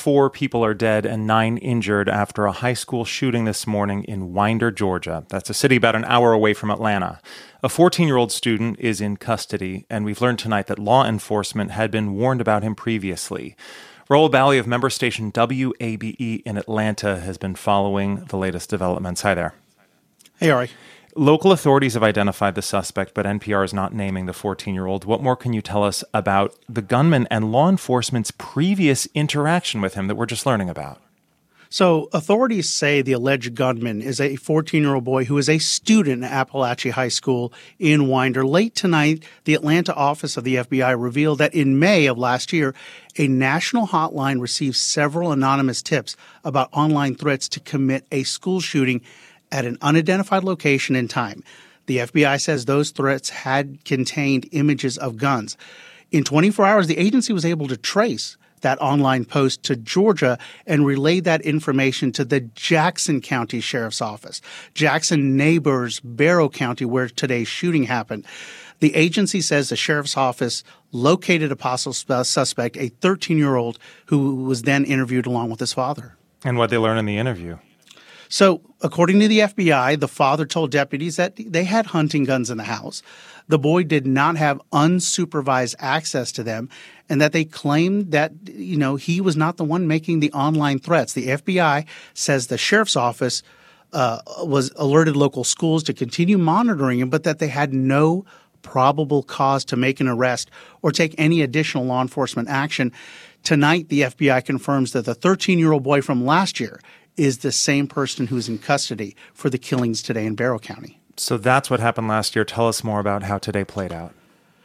4 people are dead and 9 injured after a high school shooting this morning in Winder, Georgia. That's a city about an hour away from Atlanta. A 14-year-old student is in custody, and we've learned tonight that law enforcement had been warned about him previously. Raul Bally of member station WABE in Atlanta has been following the latest developments. Hi there. Hey, Ari. Local authorities have identified the suspect, but NPR is not naming the 14-year-old. What more can you tell us about the gunman and law enforcement's previous interaction with him that we're just learning about? So authorities say the alleged gunman is a 14-year-old boy who is a student at Appalachia High School in Winder. Late tonight, the Atlanta office of the FBI revealed that in May of last year, a national hotline received several anonymous tips about online threats to commit a school shooting at an unidentified location and time. The FBI says those threats had contained images of guns. In 24 hours, the agency was able to trace that online post to Georgia and relayed that information to the Jackson County Sheriff's Office. Jackson neighbors Barrow County, where today's shooting happened. The agency says the Sheriff's Office located a possible suspect, a 13-year-old who was then interviewed along with his father. And what they learned in the interview? So, according to the FBI, the father told deputies that they had hunting guns in the house. The boy did not have unsupervised access to them, and that they claimed that, he was not the one making the online threats. The FBI says the sheriff's office was alerted local schools to continue monitoring him, but that they had no probable cause to make an arrest or take any additional law enforcement action. Tonight, the FBI confirms that the 13-year-old boy from last year is the same person who's in custody for the killings today in Barrow County. So that's what happened last year. Tell us more about how today played out.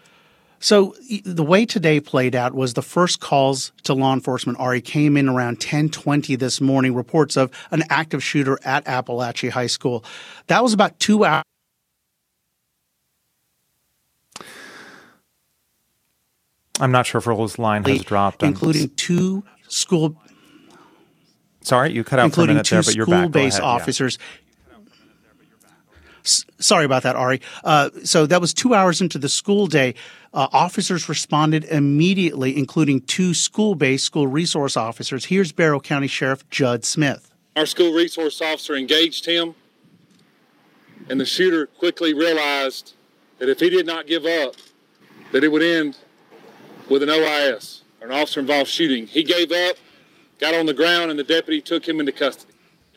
So the way today played out was the first calls to law enforcement, Ari, came in around 10:20 this morning, reports of an active shooter at Appalachia High School. That was about 2 hours. I'm not sure if Raul's line has dropped. Including 2 school... Sorry, you cut out for a minute there, but you're back. Including 2 school-based officers. Sorry about that, Ari. So that was 2 hours into the school day. Officers responded immediately, including 2 school-based school resource officers. Here's Barrow County Sheriff Judd Smith. Our school resource officer engaged him, and the shooter quickly realized that if he did not give up, that it would end with an OIS, or an officer-involved shooting. He gave up, got on the ground, and the deputy took him into custody.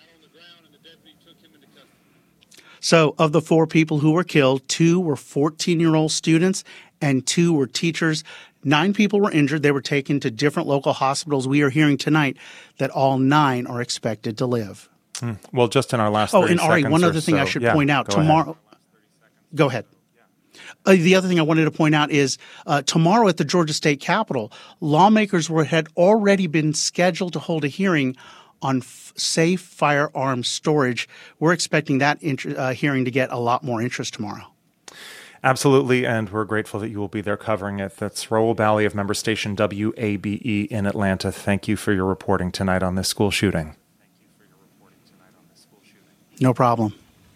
So of the 4 people who were killed, 2 were 14-year-old students and 2 were teachers. 9 people were injured. They were taken to different local hospitals. We are hearing tonight that all 9 are expected to live. Well, just in our last 30 seconds. Oh, and Ari, one other thing I should point out. Tomorrow. Go ahead. The other thing I wanted to point out is tomorrow at the Georgia State Capitol, lawmakers had already been scheduled to hold a hearing on safe firearm storage. We're expecting that hearing to get a lot more interest tomorrow. Absolutely, and we're grateful that you will be there covering it. That's Raul Bally of member station WABE in Atlanta. Thank you for your reporting tonight on this school shooting. No problem.